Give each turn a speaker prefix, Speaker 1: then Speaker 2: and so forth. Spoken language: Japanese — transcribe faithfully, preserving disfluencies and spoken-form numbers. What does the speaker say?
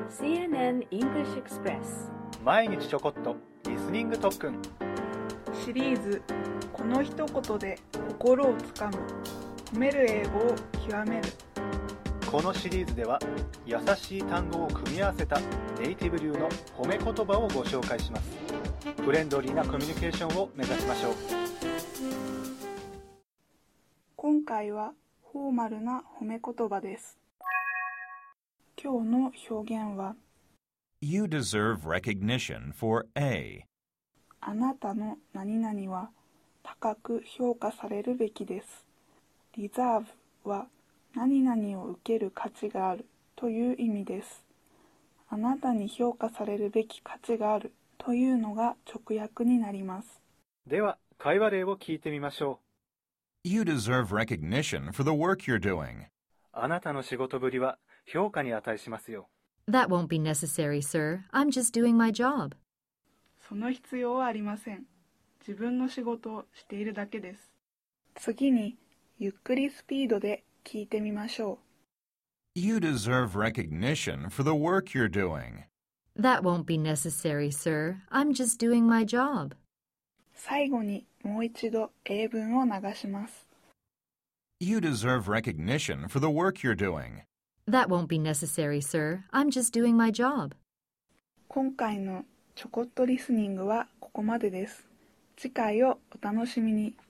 Speaker 1: シーエヌエヌ English Express
Speaker 2: 毎日ちょこっとリスニング特訓
Speaker 3: シリーズこの一言で心をつかむ褒める英語を極める。
Speaker 2: このシリーズでは優しい単語を組み合わせたネイティブ流の褒め言葉をご紹介します。フレンドリーなコミュニケーションを目指しましょう。
Speaker 3: 今回はフォーマルな褒め言葉です。今日の表現は
Speaker 4: You deserve recognition for A.
Speaker 3: あなたの何々は高く評価されるべきです。Deserve は何々を受ける価値があるという意味です。あなたに評価されるべき価値があるというのが直訳になります。
Speaker 2: では会話例を聞いてみましょう。
Speaker 4: You deserve recognition for the work you're doing.
Speaker 2: あなたの仕事ぶりは評価に値しますよ。
Speaker 1: That won't be necessary, sir. I'm just doing my job.
Speaker 3: その必要はありません。自分の仕事をしているだけです。次にゆっくりスピードで聞いてみましょう。
Speaker 4: You deserve recognition for the work you're doing.
Speaker 1: That won't be necessary, sir. I'm just doing my job.
Speaker 3: 最後にもう一度英文を流します。
Speaker 4: You deserve recognition for the work you're doing.
Speaker 1: That won't be necessary, sir. I'm just doing my job.
Speaker 3: 今回のちょこっとリスニングはここまでです。次回をお楽しみに。